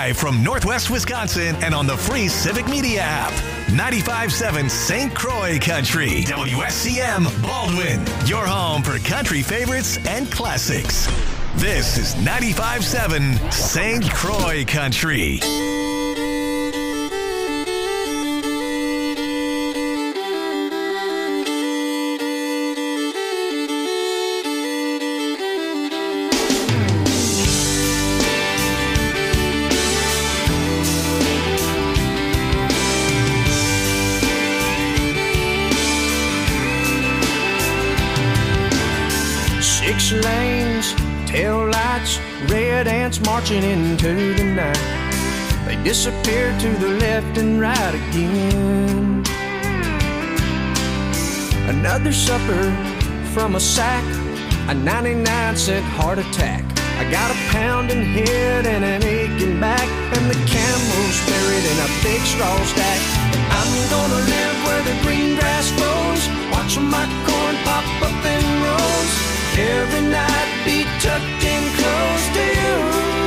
Live from Northwest Wisconsin and on the free Civic Media app. 95.7 St. Croix Country. WSCM Baldwin. Your home for country favorites and classics. This is 95.7 St. Croix Country. Six lanes, tail lights, red ants marching into the night. They disappear to the left and right again. Another supper from a sack, a 99-cent heart attack. I got a pounding head and an aching back, and the camel's buried in a big straw stack. I'm gonna live where the green grass grows, watching my corn pop up in rows. Every night be tucked in close to you.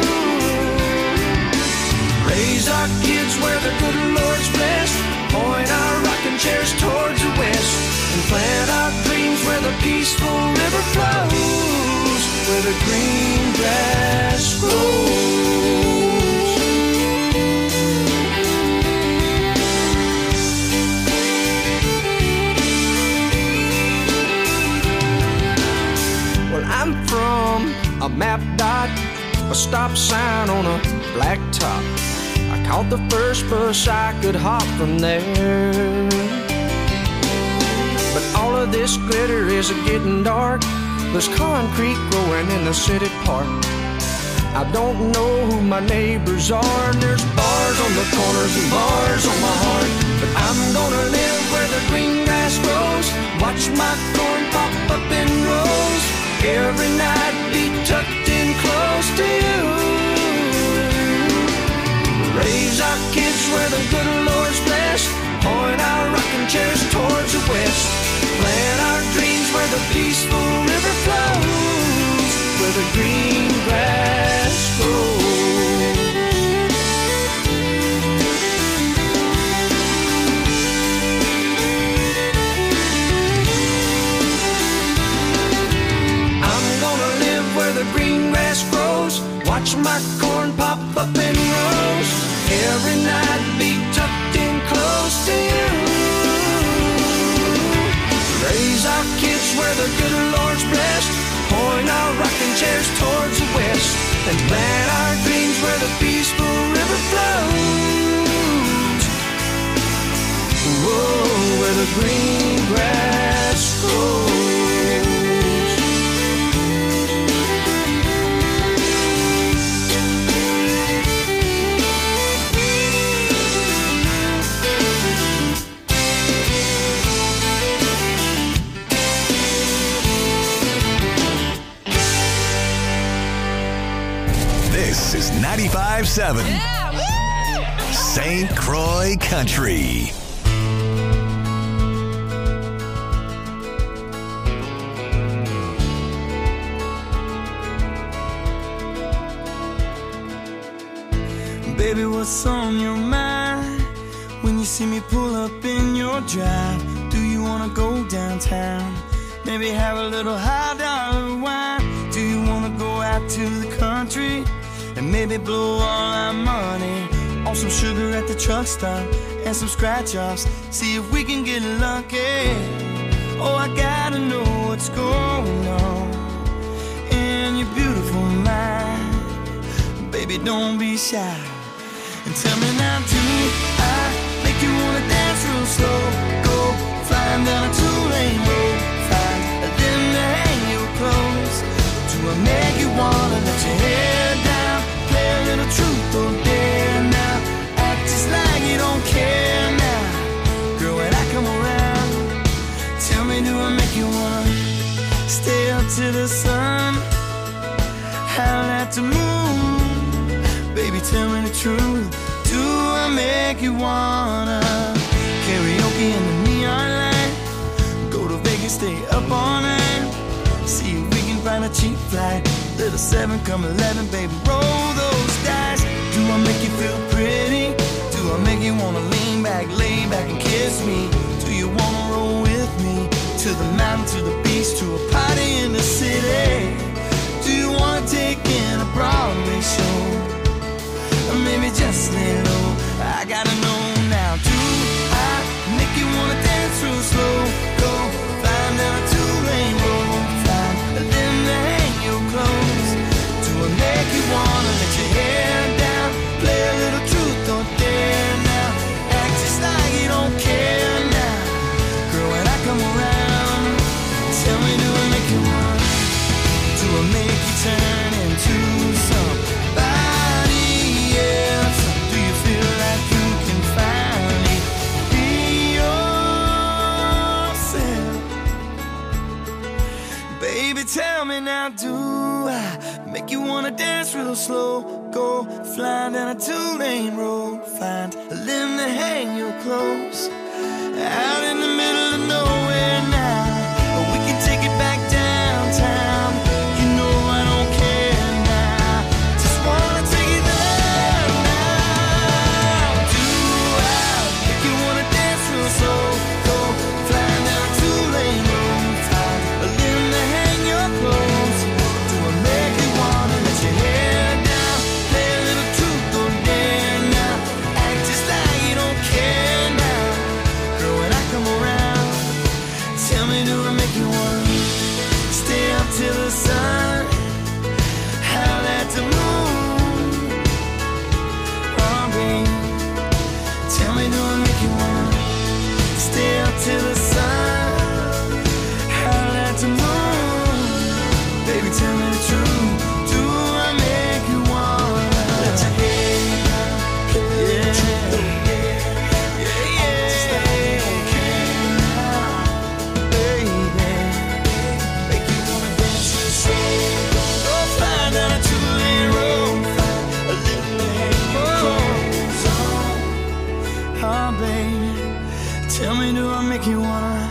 Raise our kids where the good Lord's blessed. Point our rocking chairs towards the west. And plant our dreams where the peaceful river flows. Where the green grass grows. I'm from a map dot, a stop sign on a black top. I caught the first bus I could hop from there. But all of this glitter is getting dark. There's concrete growing in the city park. I don't know who my neighbors are, and there's bars on the corners and bars on my heart. But I'm gonna live where the green grass grows, watch my corn pop up in rows. Every night be tucked in close to you. Raise our kids where the good Lord's blessed. Point our rocking chairs towards the west. Plant our dreams where the peaceful river flows. Where the green grass grows. The green grass grows, watch my corn pop up in rows. Every night be tucked in close to you. Raise our kids where the good Lord's blessed. Point our rocking chairs towards the west. And plant our dreams where the peaceful river flows. Whoa, where the green grass grows. This is 95.7 St. Croix Country. Baby, what's on your mind when you see me pull up in your drive? Do you wanna go downtown? Maybe have a little high dollar wine? Do you wanna go out to the country and maybe blow all our money on some sugar at the truck stop and some scratch offs? See if we can get lucky. Oh, I gotta know what's going on in your beautiful mind. Baby, don't be shy. And tell me now, do I make you wanna dance real slow? Go flying down a two-lane road, find a limb to hang your clothes. Do I make you wanna let your hair down, play a little truth or dare now? Act just like you don't care now, girl, when I come around. Tell me, do I make you wanna stay up to the sun, howl at the moon? Baby, tell me the truth. Do I make you wanna karaoke in the neon light? Go to Vegas, stay up all night. See if we can find a cheap flight. Little 7, come 11, baby, roll those dice. Do I make you feel pretty? Do I make you wanna lean back, lay back and kiss me? Do you wanna roll with me to the mountain, to the beach, to a party in the city? Do you wanna take in a Broadway show? Or maybe just lay low? I gotta know now. Do I make you wanna dance real slow? Go flying down a two-lane road, flying and then hang your clothes. Do I make you wanna let your hair down? Play a little truth or dare now? Act just like you don't care now. Girl, when I come around, tell me, do I make you wanna? Do I make you turn into somebody else? Do you feel like you can finally be yourself? Baby, tell me now, do I make you wanna dance real slow? Go flying down a two-lane road, find a limb to hang your clothes. Out in the middle of nowhere now, or we can take it back downtown. You know I don't care now, just wanna take it there now. Do I make you wanna dance real slow? Go flying down a two-lane road, find a limb to hang your clothes. Do I make you wanna let your hair down? Play a little truth or dare now? Act just like you don't care now. Girl, when I come around, tell me, do I make you wanna stay up till the sun, howl at the moon? Oh, babe, tell me, do I make you wanna stay up till the sun, howl at the moon? Baby, tell me the truth. Do I make you wanna let your hair down? Tell me, do I make you wanna?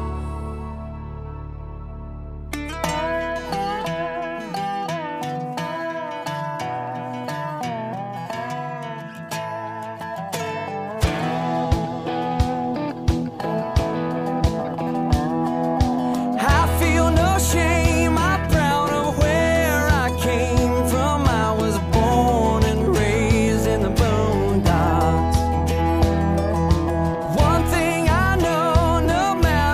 I feel no shame, I'm proud of where I came from. I was born and raised in the boondocks. One thing I know, no matter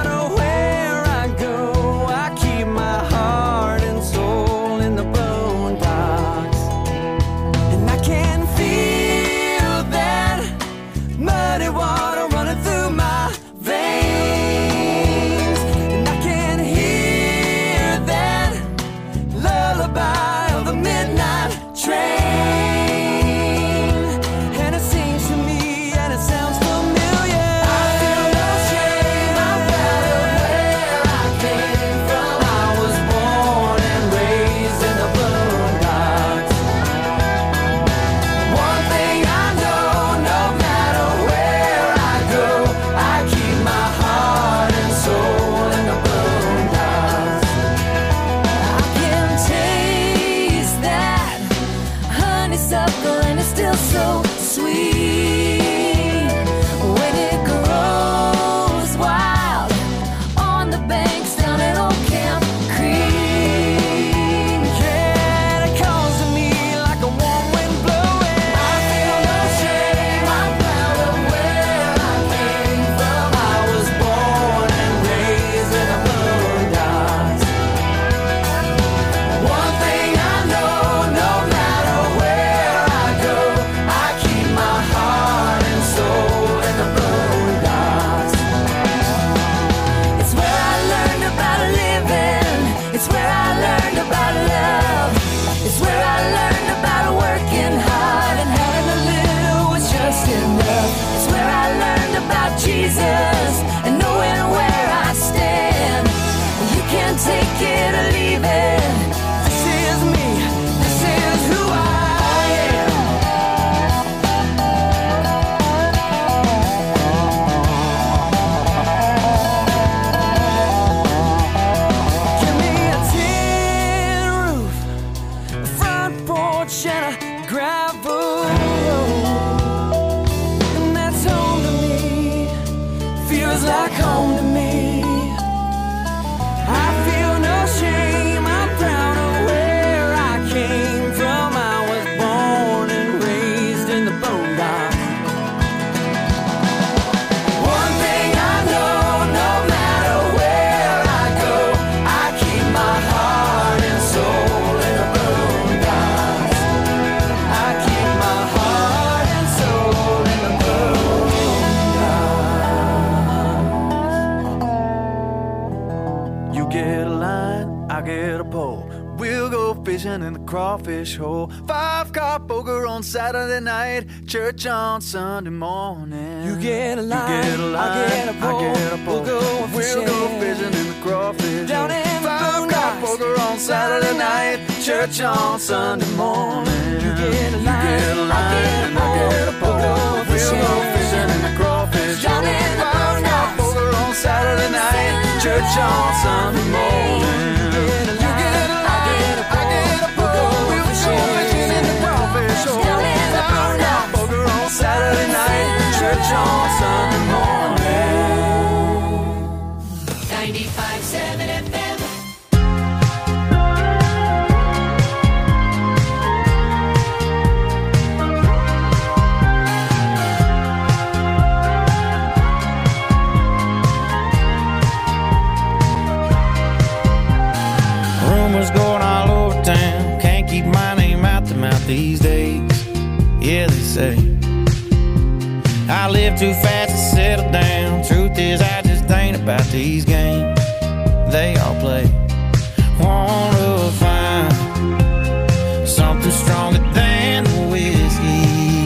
feels like home to me. I feel no shame, I'm proud of where I came from. I was born and raised in the boondocks. One thing I know, no matter where I go, I keep my heart and soul in the boondocks. I keep my heart and soul in the boondocks. You get a line, I get a pole. We'll go fishing in the crawfish hole. 5-car poker on Saturday night, church on Sunday morning. You get a line, I get a pole. We'll go fishing in the crawfish down in the 5-car poker on Saturday night, church on Sunday morning. You get a line, I get a pole. We'll go fishing in the crawfish down in the 5-car poker on Saturday night, church on Sunday morning. Saturday night, church on Sunday morning. 95.7 FM. Rumors going all over town. Can't keep my name out the mouth these days. Yeah, they say I live too fast to settle down. Truth is, I just ain't about these games they all play. Wanna find something stronger than the whiskey.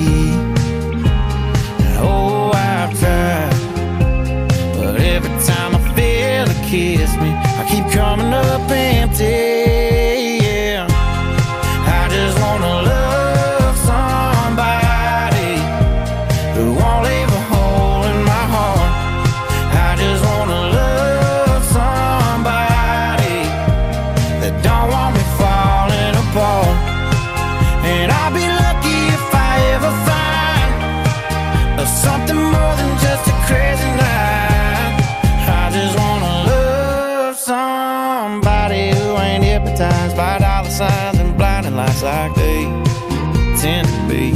Oh, I've tried, but every time I feel it kiss me, I keep coming up empty. Yeah, I just wanna love somebody who won't leave a hole in my heart. I just wanna love somebody that don't want me falling apart. And I'll be lucky if I ever find something more than just a crazy night. I just wanna love somebody who ain't hypnotized by dollar signs and blinding lights like they tend to be.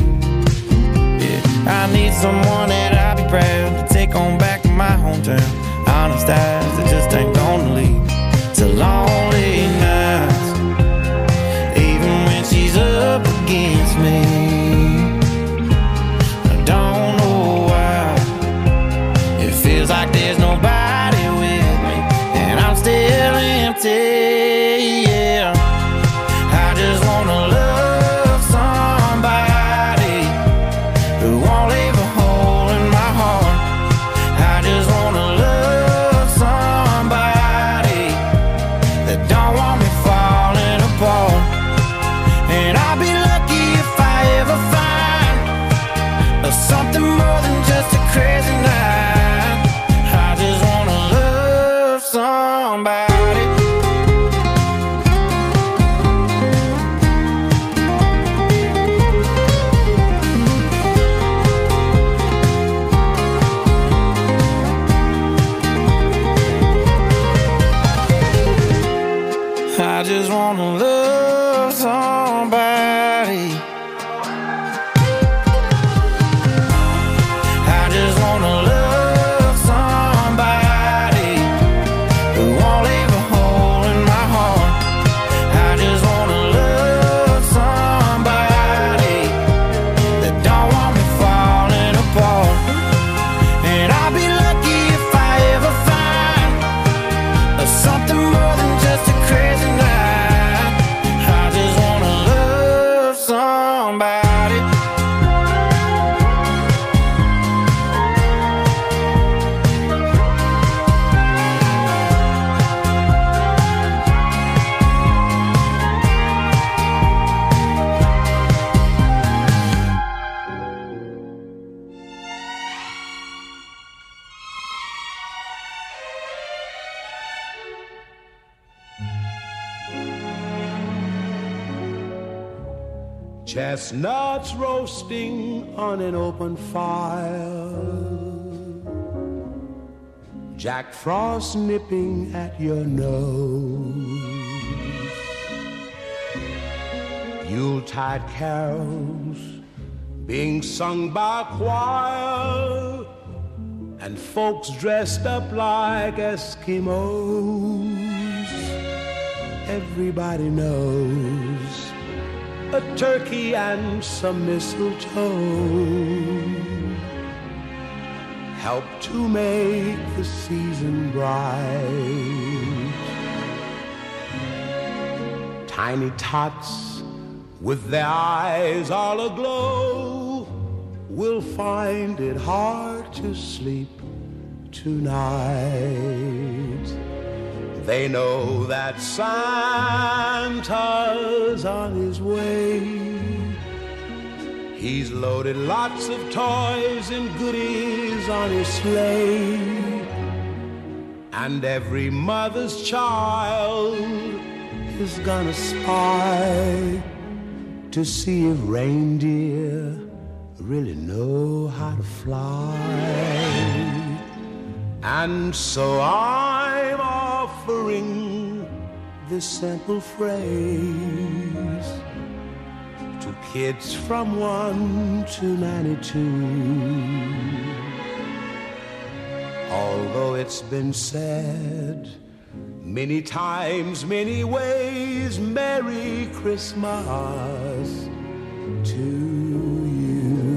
I need someone that I'll be proud to take on back to my hometown. Honest eyes that just ain't gonna lead to lonely nights, even when she's up against me. I don't know why it feels like there's nobody with me, and I'm still empty. Yeah, I just wanna love somebody who won't leave a hole in my heart. I just wanna love somebody that don't want me falling apart. And I'll be lucky if I ever find something more than just a crazy night. I just wanna love somebody. I just wanna love somebody. I just wanna love somebody who won't leave a hole in my heart. I just wanna love somebody that don't want me falling apart. And I'll be lucky if I ever find something more than just a crazy night. I just wanna love somebody. Chestnuts roasting on an open fire, Jack Frost nipping at your nose, Yuletide carols being sung by a choir, and folks dressed up like Eskimos. Everybody knows a turkey and some mistletoe help to make the season bright. Tiny tots with their eyes all aglow will find it hard to sleep tonight. They know that Santa's on his way. He's loaded lots of toys and goodies on his sleigh, and every mother's child is gonna spy to see if reindeer really know how to fly. And so I'm offering this simple phrase to kids from 1 to 92. Although it's been said many times, many ways, Merry Christmas to you.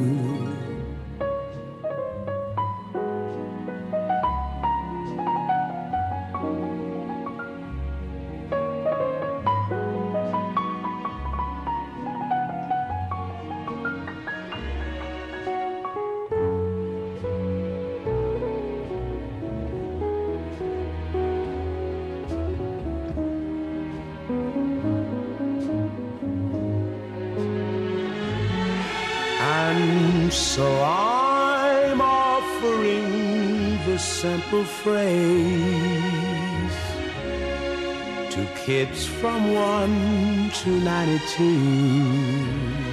So I'm offering this simple phrase to kids from 1 to 92.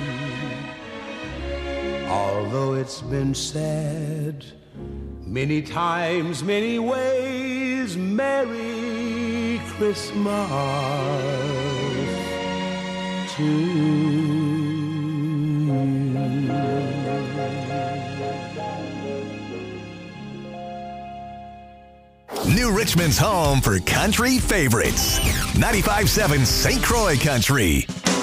Although it's been said many times, many ways, Merry Christmas to you. New Richmond's home for country favorites. 95.7 St. Croix Country.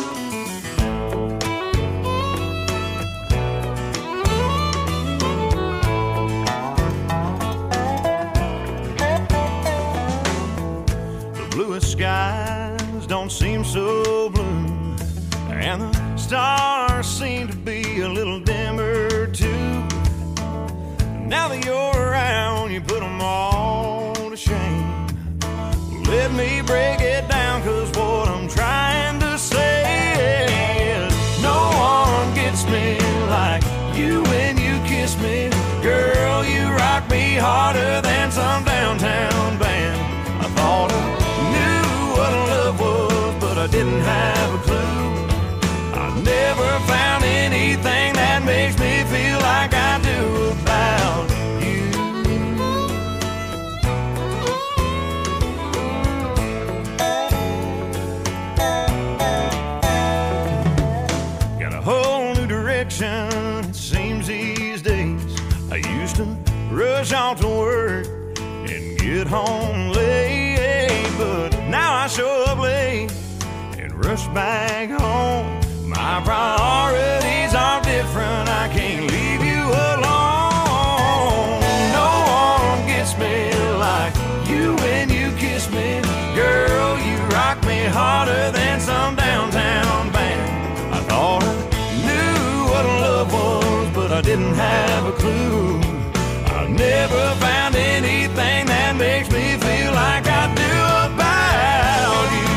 The bluest skies don't seem so blue, and the stars seem to be a little dimmer too. Now that you're around, you put them all to shame. Let me break it down, 'cause what I'm trying to say is no one gets me like you when you kiss me. Girl, you rock me harder than some downtown band. I thought I knew what love was, but I didn't have a clue. I never found anything that makes me feel like I do about you. Got a whole new direction, it seems these days. I used to rush off to work and get home late, but now I show up late and rush back home. My priorities are different, I can't leave you alone. No one gets me like you when you kiss me. Girl, you rock me harder than some downtown band. I thought I knew what love was, but I didn't have a clue. I never found anything that makes me feel like I do about you.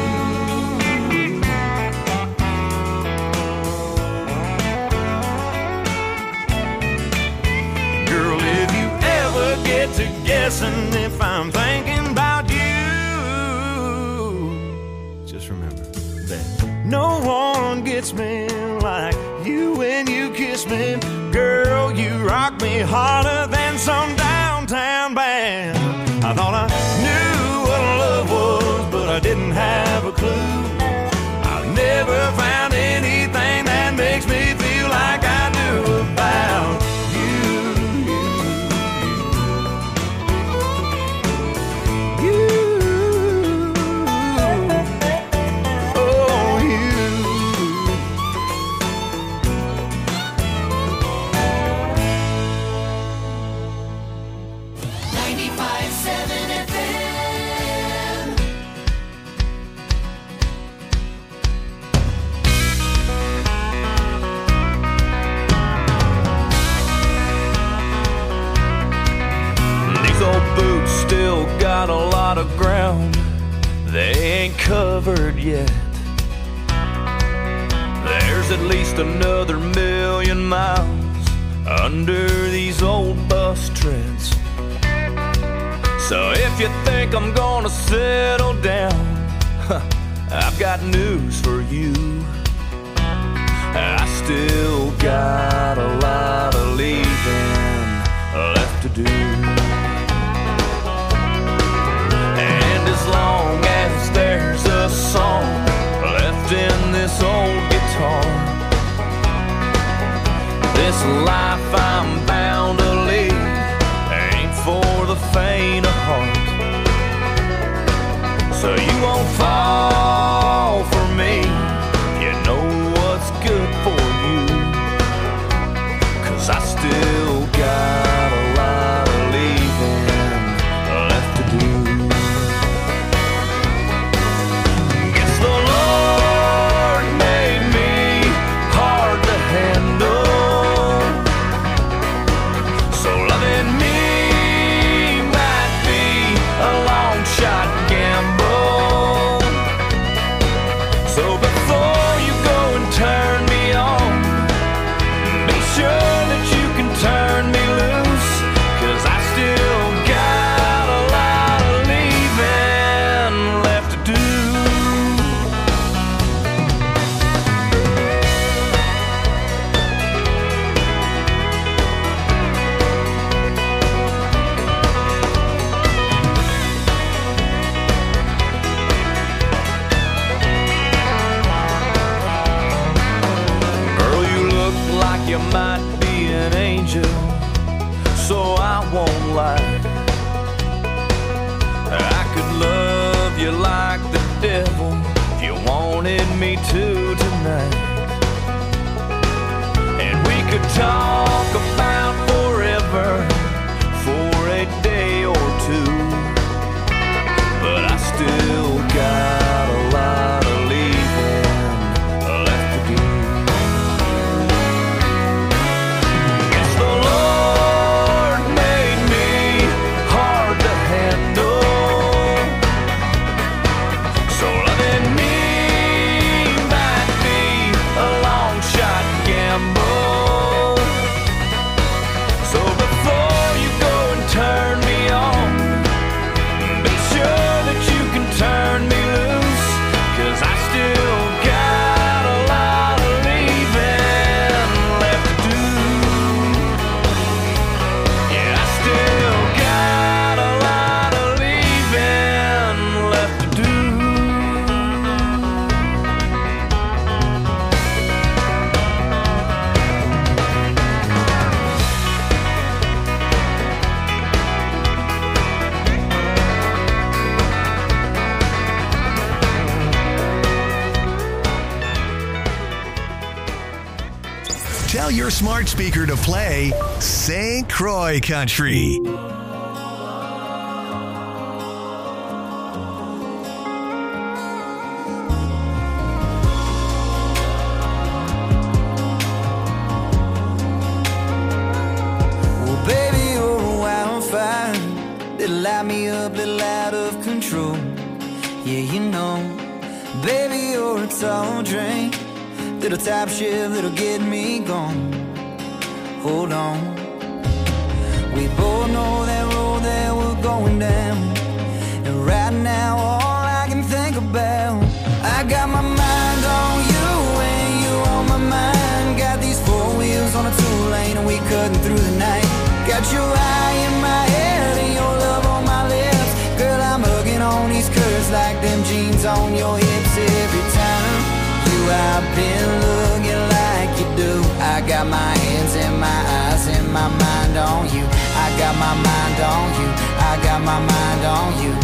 Get to guessing if I'm thinking about you, just remember that no one gets me like you when you kiss me. Girl, you rock me harder than some downtown band. they ain't covered yet. There's at least another 1,000,000 miles under these old bus treads. So if you think I'm gonna settle down, I've got news for you. I still got a lot of leaving left to do. And as long as there's a song left in this old guitar, this life I'm bound to lead ain't for the faint of heart. So you won't fall for me, you know what's good for you, 'cause I still got a lot of leaving left to do. Guess the Lord made me hard to handle, so loving me might be a long shot gamble. So before you go and turn me on, be sure that you can turn me loose, 'cause I still got a lot of leaving left to do. Girl, you look like you might be an angel, so I won't lie. I could love you like the devil if you wanted me to tonight. And we could talk about forever for a day or two, but I still got a lot of leaving left to do. Guess the Lord made me hard to handle, so loving me might be a long shot gamble. So before you go and turn me on, be sure that you can turn me loose, 'cause I still got a lot of leaving left to do. Yeah, I still got a lot of leaving left to do. Tell your smart speaker to play St. Croix Country. Well, baby, you're a wildfire that'll light me up, little out of control. Yeah, you know, baby, you're a tall drink, little top shift that'll get me gone. Hold on, we both know that road that we're going down, and right now all I can think about, I got my mind on you and you on my mind. Got these four wheels on a two-lane and we cutting through the night. Got your eye in my head and your love on my lips. Girl, I'm hugging on these curves like them jeans on your hips. Every time you I've been looking like you do. I got my hands and my eyes and my mind on you. I got my mind on you. I got my mind on you.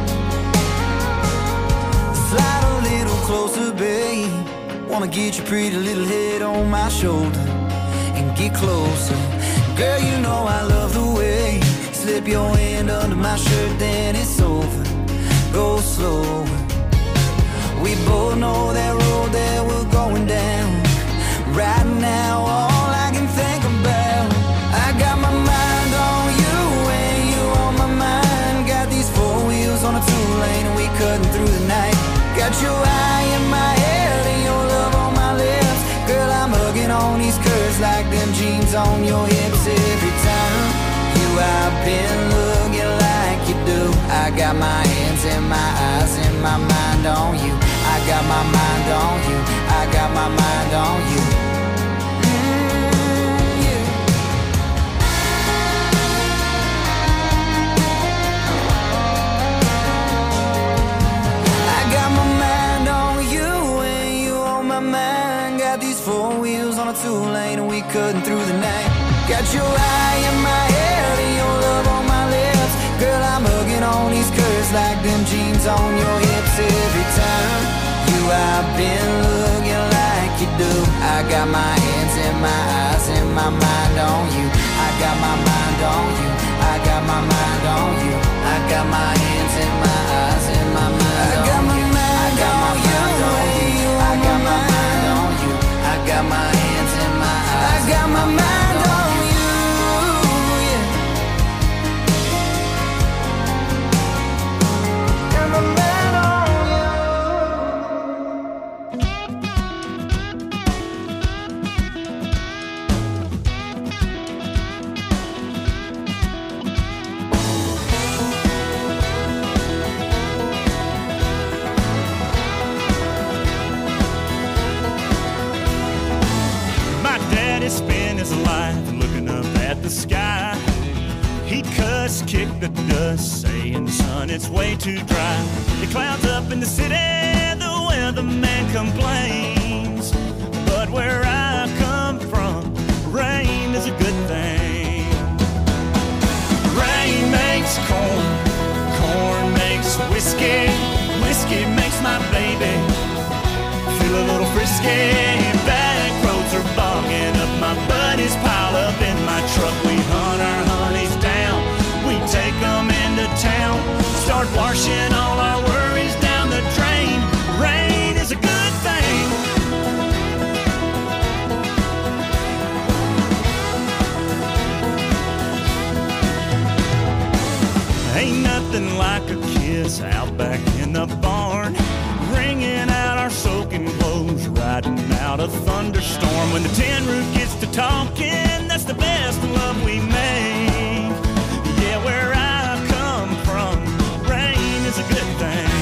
Slide a little closer, babe. Wanna get your pretty little head on my shoulder and get closer. Girl, you know I love the way you slip your hand under my shirt, then it's over. Go slower. We both know that road that we're going down. Right now, all I can think about, I got my mind on you and you on my mind. Got these four wheels on a two-lane and we cutting through the night. been looking like you do. I got my hands and my eyes and my mind on you. I got my mind on you. I got my mind on you. I got my mind on you and you on my mind. Got these four wheels on a two-lane and we cutting through the night. Got your eye in my head and your love on my lips. Girl, I'm hugging on these curves like them jeans on your hips. Every time I've been looking like you do. I got my hands and my eyes and my mind on you. I got my mind on you. I got my mind on you. I got my hands and my eyes and my mind on you. I got my mind on you. I got my mind on you. I got my hands and my eyes. I got my mind on you. Spend his life looking up at the sky. He'd cuss, kick the dust, saying, son, it's way too dry. The clouds up in the city, the weatherman complains. But where I come from, rain is a good thing. Rain makes corn, corn makes whiskey, whiskey makes my baby feel a little frisky. Back roads are bogging up, my buddies pile up in my truck. We hunt our honeys down, we take them into town, start washing all our worries down the drain. Rain is a good thing. Ain't nothing like a kiss out back in the barn, wringing out our soaking clothes, riding out a thunderstorm. When the tin roof gets to talking, that's the best love we make. Yeah, where I come from, rain is a good thing.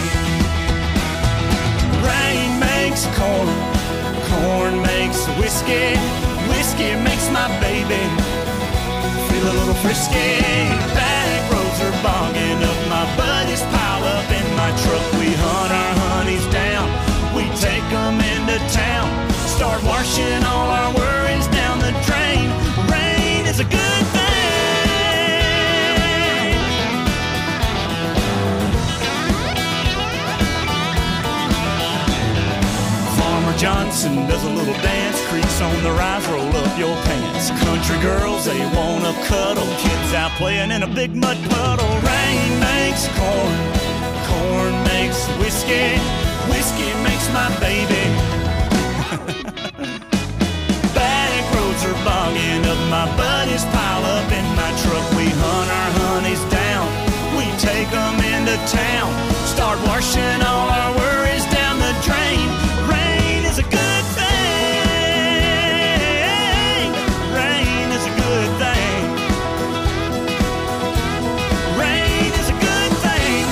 Rain makes corn, corn makes whiskey, whiskey makes my baby feel a little frisky. Back roads are bogging up, my buddies pile up in my truck. We hunt our honeys down, we take them into town, start washing all our worries down the drain. Rain is a good thing. Farmer Johnson does a little dance, crease on the rise, roll up your pants. Country girls, they wanna cuddle, kids out playing in a big mud puddle. Rain makes corn, corn makes whiskey, whiskey makes my baby. Back roads are bogging up, my buddies pile up in my truck. We hunt our honeys down, we take them into town, start washing all our worries down the drain. Rain is a good thing. Rain is a good thing. Rain is a good thing.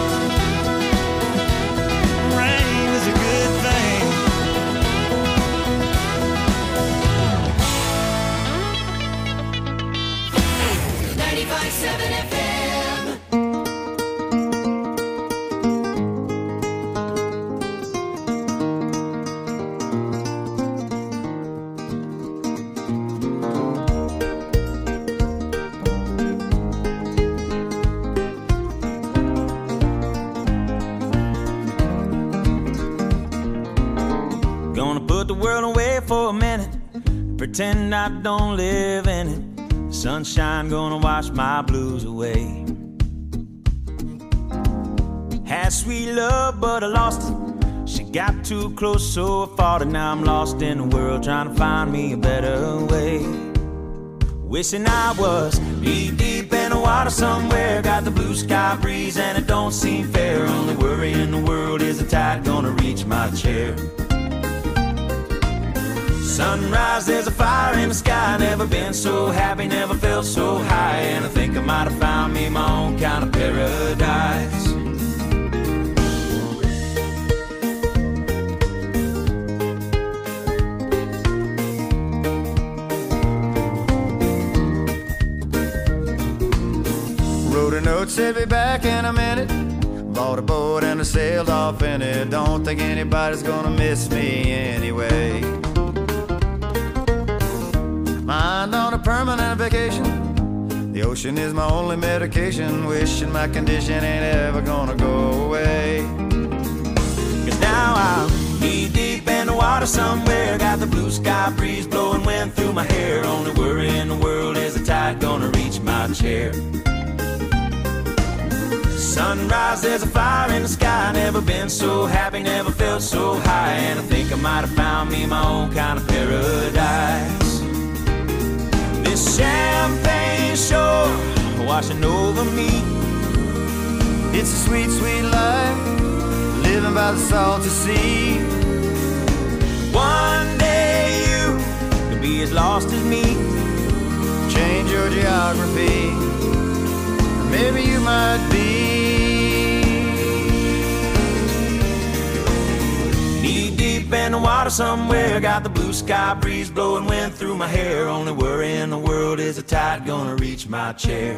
Rain is a good thing. 95.7 FM. Gonna put the world away for a minute, pretend I don't live in it. Sunshine gonna wash my blues away. Had sweet love, but I lost it. She got too close, so I fought it. Now I'm lost in the world, trying to find me a better way. Wishing I was deep in the water somewhere. Got the blue sky breeze and it don't seem fair. Only worry in the world is the tide gonna reach my chair. Sunrise, there's a fire in the sky. Never been so happy, never felt so high. And I think I might have found me my own kind of paradise. Wrote a note, said be back in a minute. Bought a boat and I sailed off in it. Don't think anybody's gonna miss me anyway. Mind on a permanent vacation. The ocean is my only medication. Wishing my condition ain't ever gonna go away. Cause now I'm knee deep in the water somewhere. Got the blue sky breeze blowing wind through my hair. Only worry in the world is the tide gonna reach my chair. Sunrise, there's a fire in the sky. Never been so happy, never felt so high. And I think I might have found me my own kind of paradise. This champagne shore washing over me. It's a sweet, sweet life, living by the salty sea. One day you could be as lost as me. Change your geography, maybe you might be. Knee deep in the water somewhere. Got the blue sky breeze blowing wind through my hair. Only worry in the world is the tide gonna reach my chair.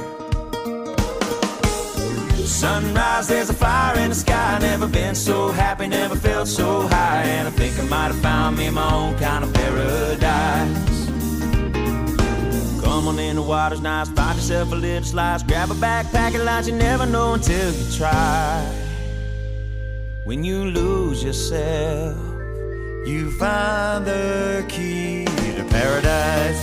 Sunrise, there's a fire in the sky. Never been so happy, never felt so high. And I think I might have found me my own kind of paradise. Come on in, the water's nice. Find yourself a little slice. Grab a backpack and lunch. You never know until you try. When you lose yourself, you find the key to paradise.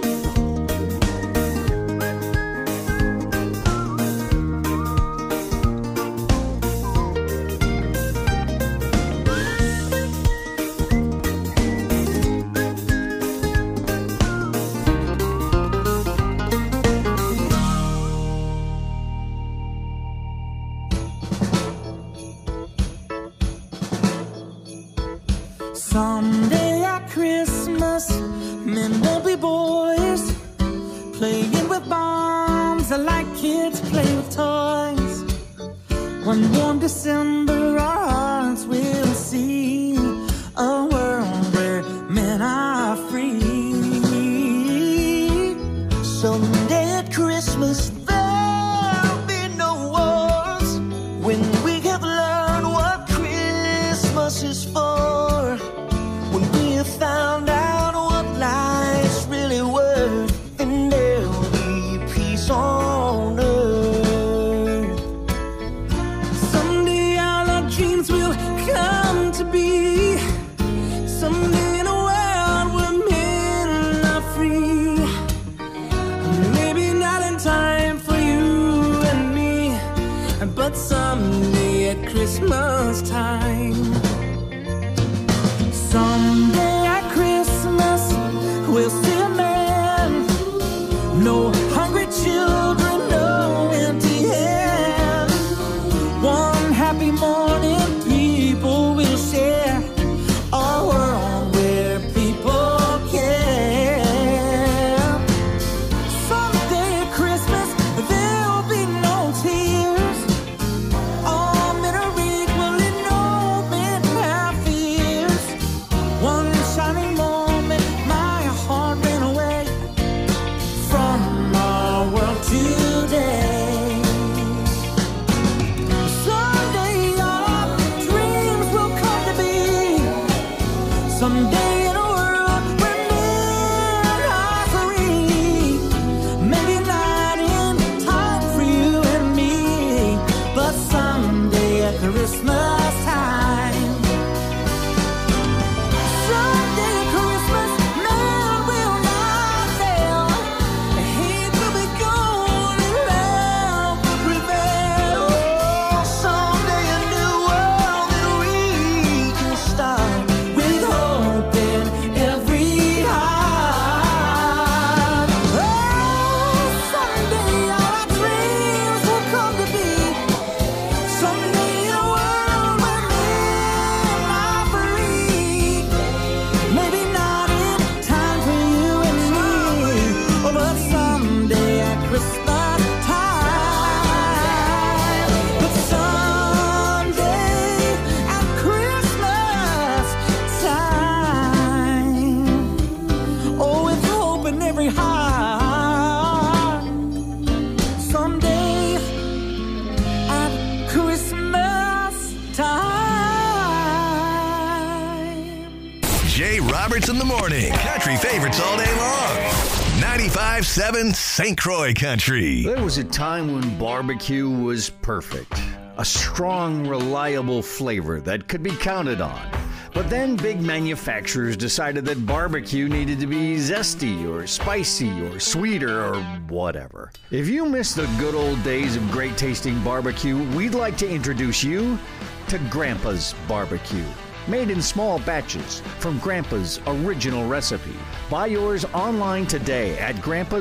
Someday at Christmas, men won't be boys, playing with bombs like kids play with toys. One warm December, our hearts will see a world where men are free. Someday at Christmas, there'll be no wars, when we have learned what Christmas is for. When we have found out what life's really worth, and there'll be peace on earth. Someday all our dreams will come to be. Someday in a world where men are free. Maybe not in time for you and me, but someday at Christmas time. Someday at Christmas, we'll see a man. No hungry children, no empty hands. One happy morning, people will share a world where people care. Someday at Christmas, there'll be no tears. All men are equal and no man Jay Roberts in the morning. Country favorites all day long. 95.7 St. Croix Country. There was a time when barbecue was perfect. A strong, reliable flavor that could be counted on. But then big manufacturers decided that barbecue needed to be zesty or spicy or sweeter or whatever. If you miss the good old days of great tasting barbecue, we'd like to introduce you to Grandpa's Barbecue. Made in small batches from Grandpa's original recipe. Buy yours online today at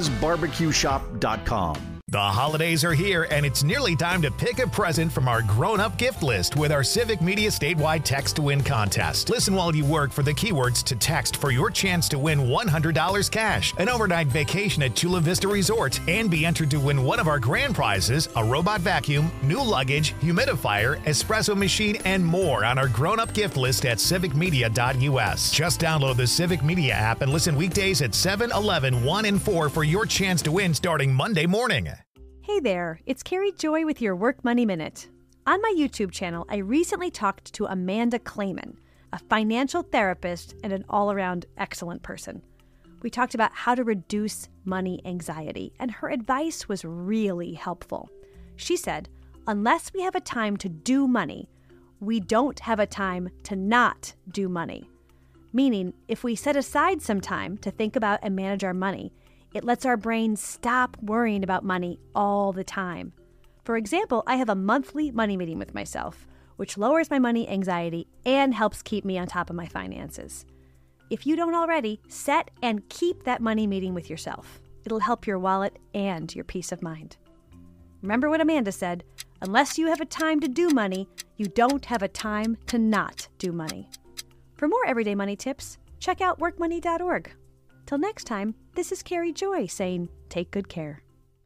grandpasbarbecueshop.com. The holidays are here, and it's nearly time to pick a present from our grown-up gift list with our Civic Media statewide Text to Win contest. Listen while you work for the keywords to text for your chance to win $100 cash, an overnight vacation at Chula Vista Resort, and be entered to win one of our grand prizes, a robot vacuum, new luggage, humidifier, espresso machine, and more on our grown-up gift list at civicmedia.us. Just download the Civic Media app and listen weekdays at 7, 11, 1, and 4 for your chance to win starting Monday morning. Hey there, it's Carrie Joy with your Work Money Minute. On my YouTube channel, I recently talked to Amanda Clayman, a financial therapist and an all-around excellent person. We talked about how to reduce money anxiety, and her advice was really helpful. She said, unless we have a time to do money, we don't have a time to not do money. Meaning, if we set aside some time to think about and manage our money, it lets our brain stop worrying about money all the time. For example, I have a monthly money meeting with myself, which lowers my money anxiety and helps keep me on top of my finances. If you don't already, set and keep that money meeting with yourself. It'll help your wallet and your peace of mind. Remember what Amanda said, unless you have a time to do money, you don't have a time to not do money. For more everyday money tips, check out workmoney.org. Till next time, this is Carrie Joy saying, take good care.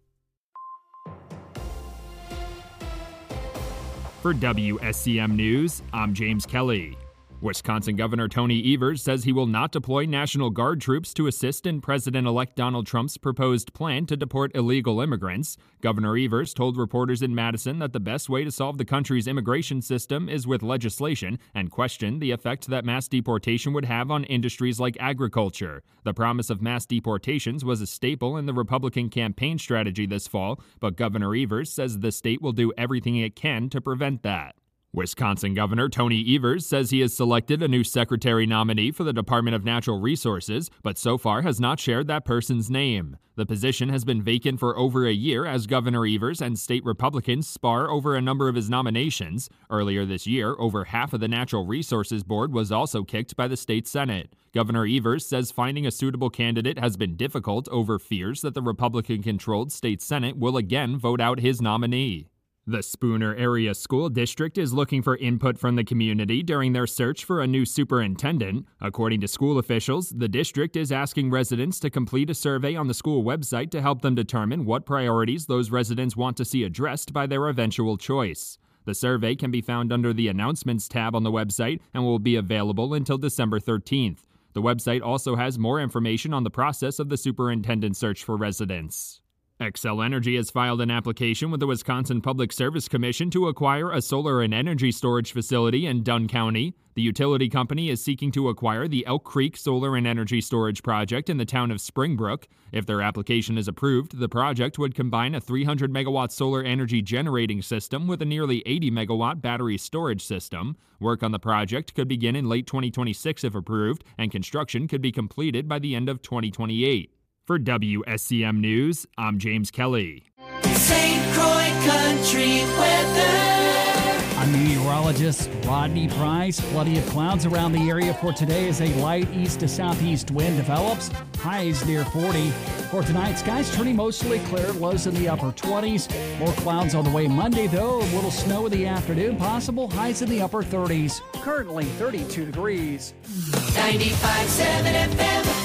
For WSCM News, I'm James Kelly. Wisconsin Governor Tony Evers says he will not deploy National Guard troops to assist in President-elect Donald Trump's proposed plan to deport illegal immigrants. Governor Evers told reporters in Madison that the best way to solve the country's immigration system is with legislation and questioned the effect that mass deportation would have on industries like agriculture. The promise of mass deportations was a staple in the Republican campaign strategy this fall, but Governor Evers says the state will do everything it can to prevent that. Wisconsin Governor Tony Evers says he has selected a new secretary nominee for the Department of Natural Resources, but so far has not shared that person's name. The position has been vacant for over a year as Governor Evers and state Republicans spar over a number of his nominations. Earlier this year, over half of the Natural Resources Board was also kicked by the state Senate. Governor Evers says finding a suitable candidate has been difficult over fears that the Republican-controlled state Senate will again vote out his nominee. The Spooner Area School District is looking for input from the community during their search for a new superintendent. According to school officials, the district is asking residents to complete a survey on the school website to help them determine what priorities those residents want to see addressed by their eventual choice. The survey can be found under the Announcements tab on the website and will be available until December 13th. The website also has more information on the process of the superintendent search for residents. Xcel Energy has filed an application with the Wisconsin Public Service Commission to acquire a solar and energy storage facility in Dunn County. The utility company is seeking to acquire the Elk Creek Solar and Energy Storage Project in the town of Springbrook. If their application is approved, the project would combine a 300-megawatt solar energy generating system with a nearly 80-megawatt battery storage system. Work on the project could begin in late 2026 if approved, and construction could be completed by the end of 2028. For WSCM News, I'm James Kelly. St. Croix Country weather. I'm meteorologist Rodney Price. Plenty of clouds around the area for today as a light east to southeast wind develops. Highs near 40. For tonight, skies turning mostly clear, lows in the upper 20s. More clouds on the way Monday, though. A little snow in the afternoon possible. Highs in the upper 30s. Currently 32 degrees. 95.7 FM.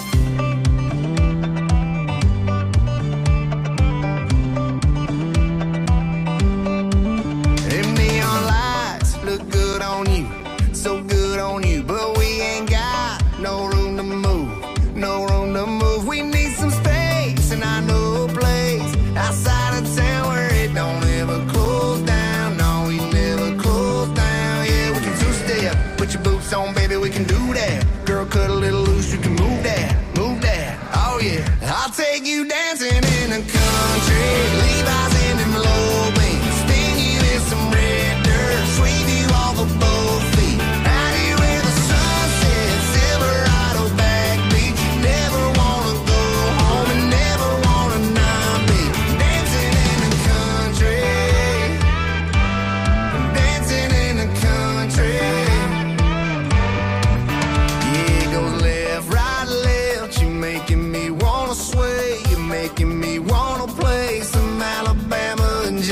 So good on you, but we ain't got no room to move, no room to move. We need some space, and I know a place outside of town where it don't ever close down. No, we never close down. Yeah, we can two-step, put your boots on, baby, we can do that. Girl, cuddle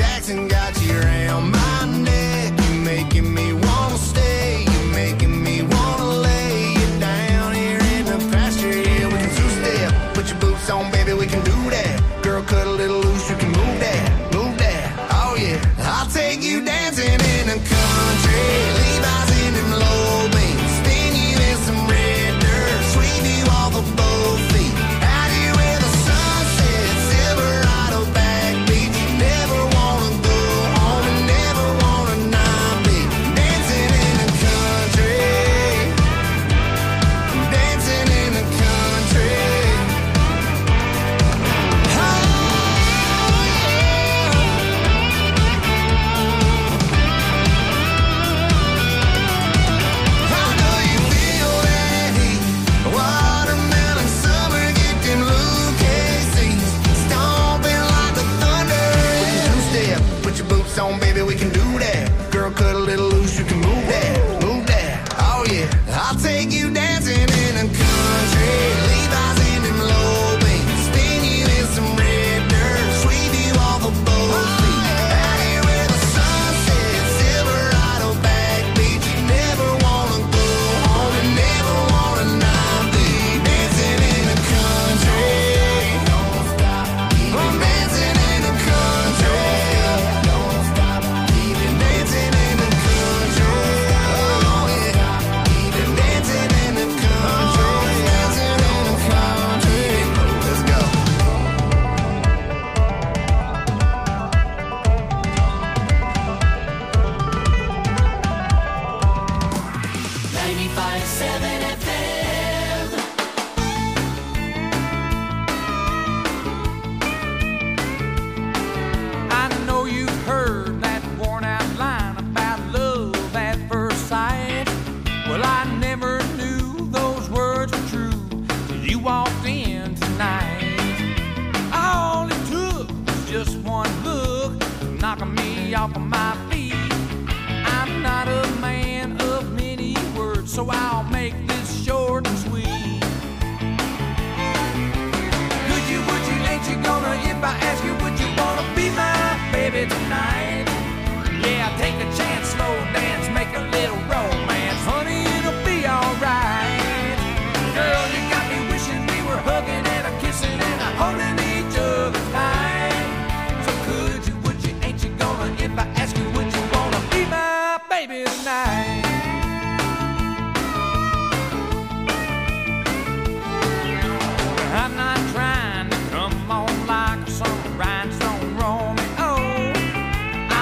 Jackson got you around my neck. You making me wanna stay. You making me wanna lay you down here in the pasture. Yeah, we can two-step. Put your boots on, baby, we can do that. Girl, cut a little loose, you can move that, move that. Oh yeah, I'll take you dancing in the country. Levi's in them low beams. Spin you in some red dirt. Sweep you off of both feet. Out here where the sun sets. Silverado back beach. Never wanna go home and never wanna not be. Dancing in the country. Dancing in the country. On, baby, we can do that. Girl, cut a little loose, you can move that, move that. Oh yeah, I'll take you dancing in the country. Levi's in them low beams. Spin you in some red dirt. Sweep you off of both feet. Out here where the sun sets. Silverado back beach. You never wanna go home and never wanna not be. Dancing in the country. Don't stop. I'm dancing in the country. Knocking me off of my feet. I'm not a man of many words, so I'll make this short and sweet. Could you, would you, ain't you gonna, if I ask you, would you wanna be my baby tonight? Yeah, take a chance, slow dance, make a little romance. Honey, it'll be alright. Girl, you got me wishing we were hugging and a kissing and a holding each other tight. So could you, if I ask you, would you wanna be my baby tonight? I'm not trying to come on like some rhinestone Romeo.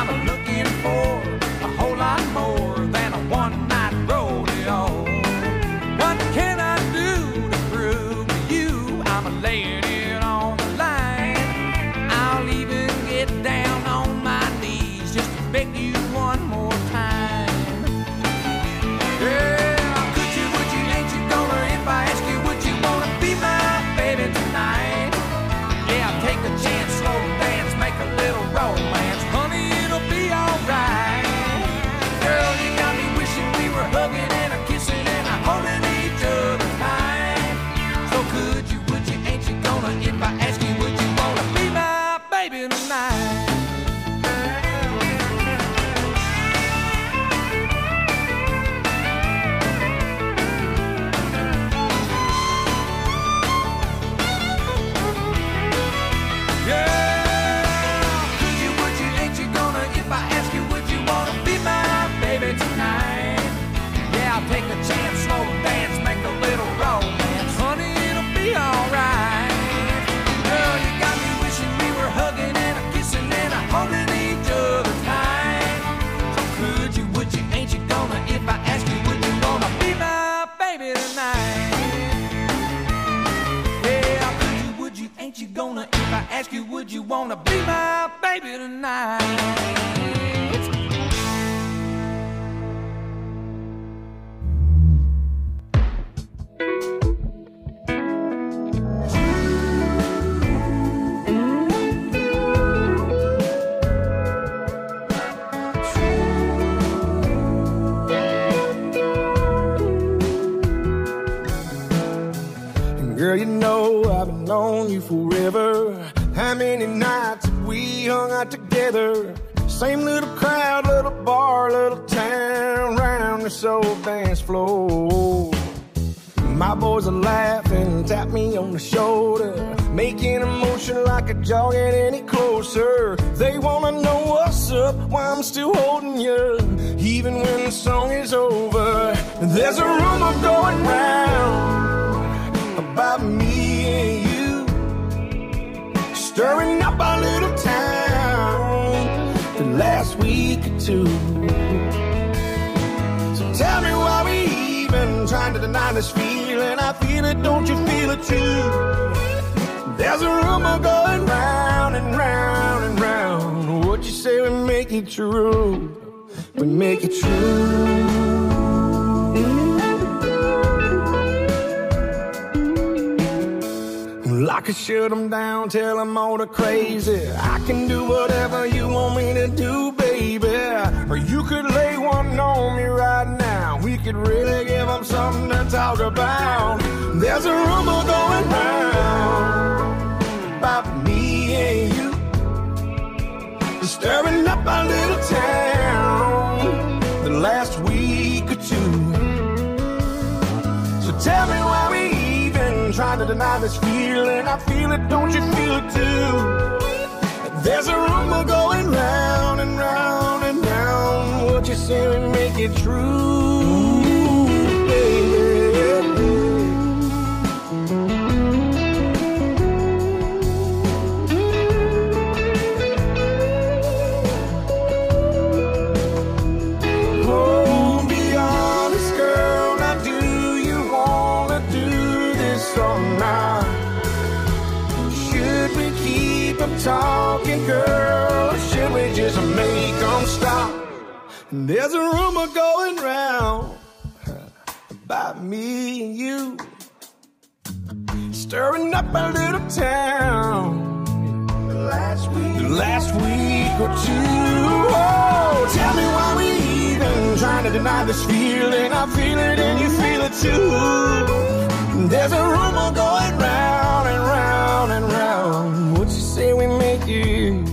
together. Same little crowd, little bar, little town, round this old dance floor. My boys are laughing, tap me on the shoulder, making a motion like a jaw get any closer. They wanna know what's up, why I'm still holding you, even when the song is over. There's a rumor going round about me and you, stirring up our little town the last week or two. So tell me why we even trying to deny this feeling. I feel it, don't you feel it too? There's a rumor going round and round and round. What you say we make it true? We make it true. I could shut them down, tell them all the crazy. I can do whatever you want me to do, baby. Or you could lay one on me right now. We could really give them something to talk about. There's a rumor going round about me and you, stirring up our little town the last week or two. So tell me why we trying to deny this feeling. I feel it, don't you feel it too? There's a rumor going round and round and round. What you say we make it true, baby. Oh, be honest, girl. Now do you wanna do this or not? Should we keep them talking, girl, or should we just make them stop? There's a rumor going round about me and you, stirring up a little town the last week or two. Oh, tell me why we even trying to deny this feeling. I feel it and you feel it too. There's a rumor going round and round and round. What you say we make it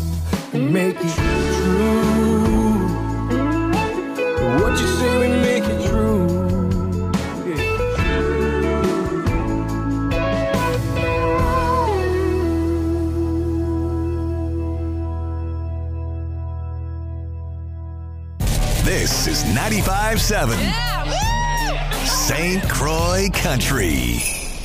true? What you say we make it true? This is 95.7 St. Croix Country.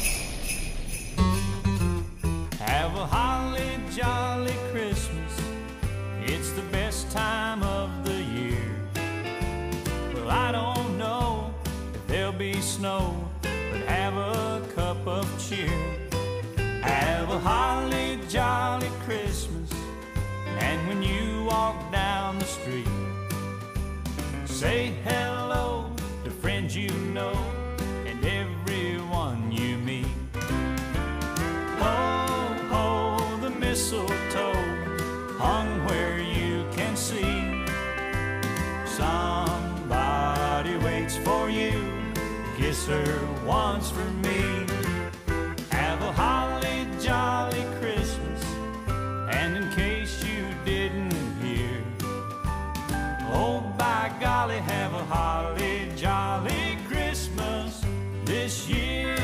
Have a holly jolly Christmas. It's the best time of the year. Well, I don't know if there'll be snow, but have a cup of cheer. Have a holly jolly Christmas. And when you walk down the street, say hello to friends you know and everyone you meet. Ho, ho, the mistletoe hung where you can see. Somebody waits for you, kiss her once for me. Have a holly jolly Christmas, and in case you didn't hear, oh, by golly, have a holly jolly Christmas this year.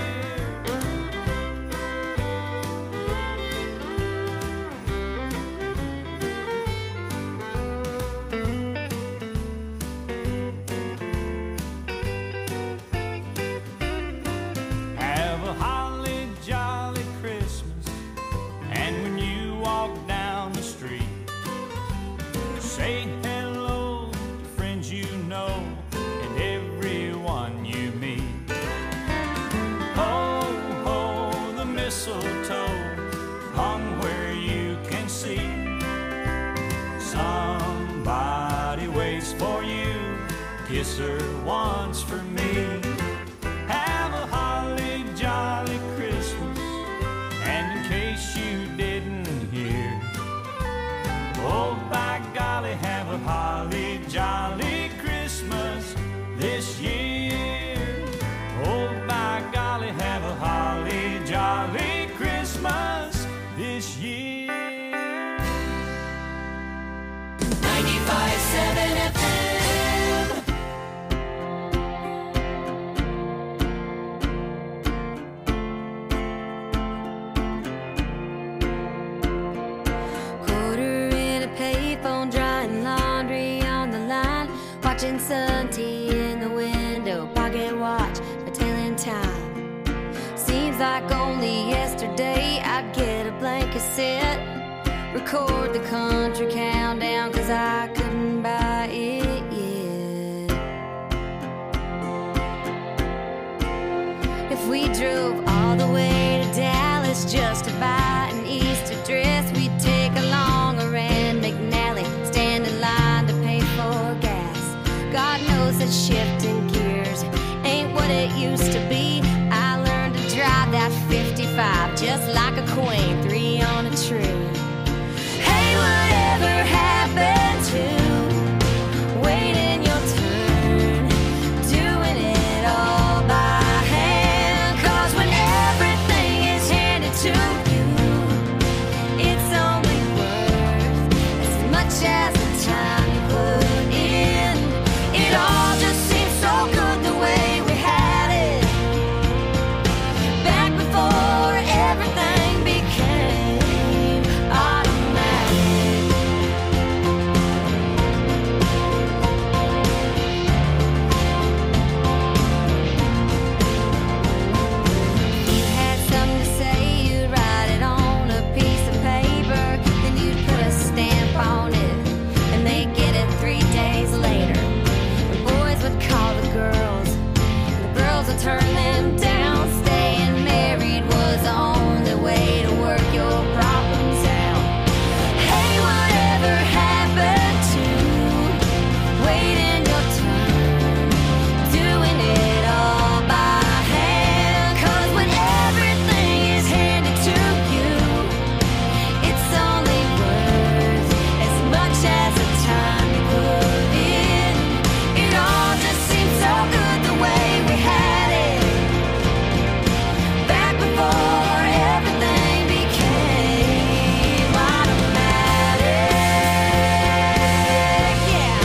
Have a holly jolly Christmas, and when you walk down the street, say hello to friends you know and everyone you meet. Ho, ho, the mistletoe hung where you can see. Somebody waits for you, kiss her once for me. Have a holly jolly Christmas, and in case you didn't hear, oh, by golly, have a holly jolly Christmas this year. Oh, by golly, have a holly jolly Christmas this year. watching sun tea in the window, pocket watch, a telling time. Seems like only yesterday I'd get a blank cassette, record the country countdown, cause I couldn't buy it yet. If we drove all the way to Dallas just to buy an Easter dress, we'd take along a Rand McNally, stand in line to pay for gas. God knows that shifting gears ain't what it used to be. I learned to drive that 55 just like a queen, 3 on a tree. Hey, whatever happened to waiting your turn, doing it all by hand? Cause when everything is handed to you, it's only worth as much as the time you put in. It all just seems so good the way we had it back before everything became automatic. You had something to say, you'd write it on a piece of paper, then you'd put a stamp on it, and they'd get it 3 days later. The boys would call the girls, and the girls would turn them down. Staying married was the only way to work your problems out. Hey, whatever happened to waiting your turn, doing it all by hand? Cause when everything is handed to you, it's only worth as much as the time you put in. It all just seems so good the way we had it back before everything became automatic. Yeah.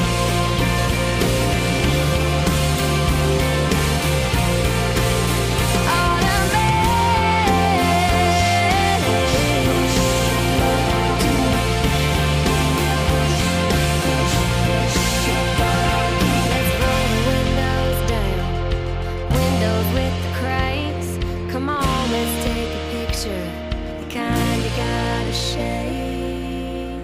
Let's roll the windows down, windows with the cranks. Come on, let's take a picture, the kind you gotta shake.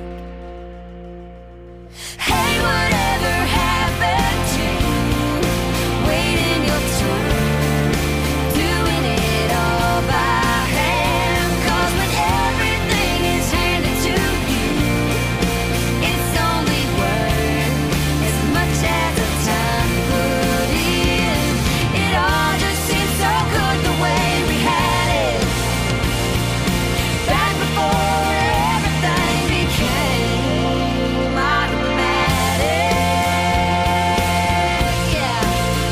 Hey, whatever happened to waiting your turn, doing it all by hand? Cause when everything is handed to you, it's only worth as much as the time you put in. It all just seems so good the way we had it back before everything became automatic. Yeah.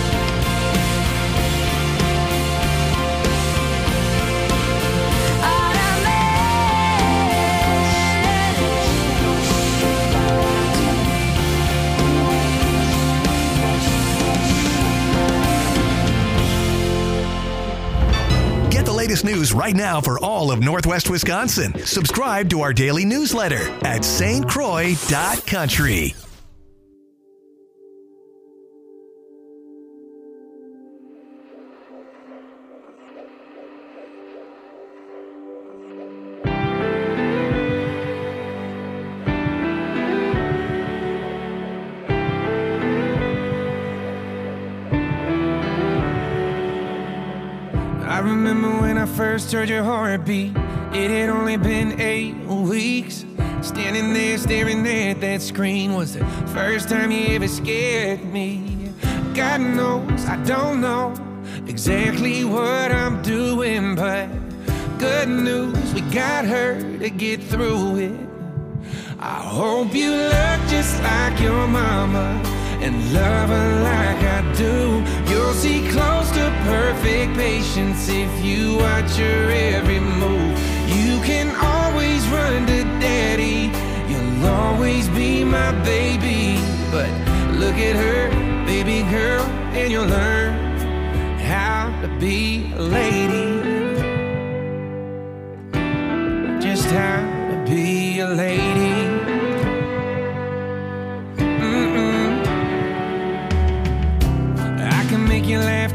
Get the latest news right now for all of Northwest Wisconsin. Subscribe to our daily newsletter at stcroix.country. I remember when I first heard your heartbeat. It had only been 8 weeks. Standing there staring at that screen was the first time you ever scared me. God knows I don't know exactly what I'm doing, but good news, we got her to get through it. I hope you look just like your mama and love her like I do. You'll see close to perfect patience if you watch her every move. You can always run to daddy, you'll always be my baby. But look at her, baby girl, and you'll learn how to be a lady. Just how to be a lady.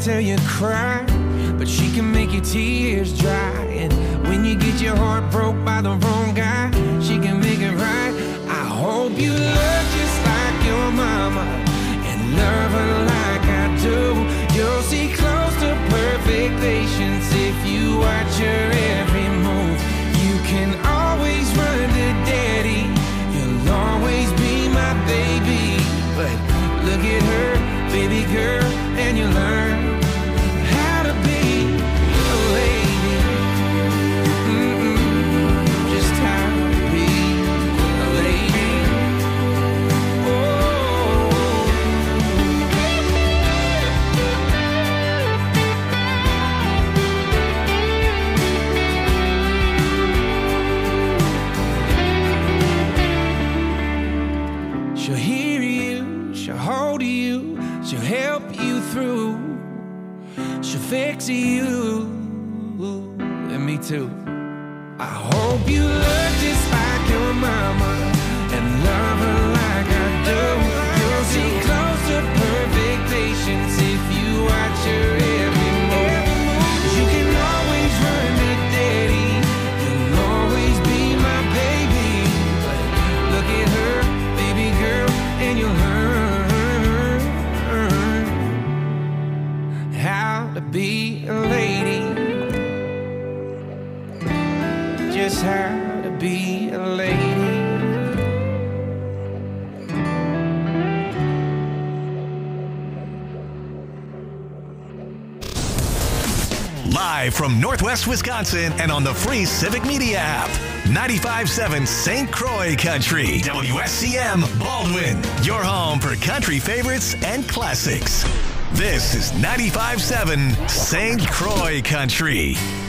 till you cry, but she can make your tears dry. And when you get your heart broke by the wrong guy, she can make it right. I hope you love just like your mama and love her like I do. You'll see close to perfect patience if you watch her every move. You can always run to daddy, you'll always be my baby. But look at her, baby girl, and you learn how to be a lady. Just how to be a lady. She'll hear you, she'll hold you, she'll help you through, she'll fix you, and me too. I hope you look just like your mama and love her like I do. You'll see close to perfect patience if you watch her every move. You can always run to daddy, you'll always be my baby. But look at her, baby girl, and you'll learn how to be a lady. Just how to be a lady. Live from Northwest Wisconsin and on the free Civic Media app. 95.7 St. Croix Country. WSCM Baldwin. Your home for country favorites and classics. This is 95.7 St. Croix Country.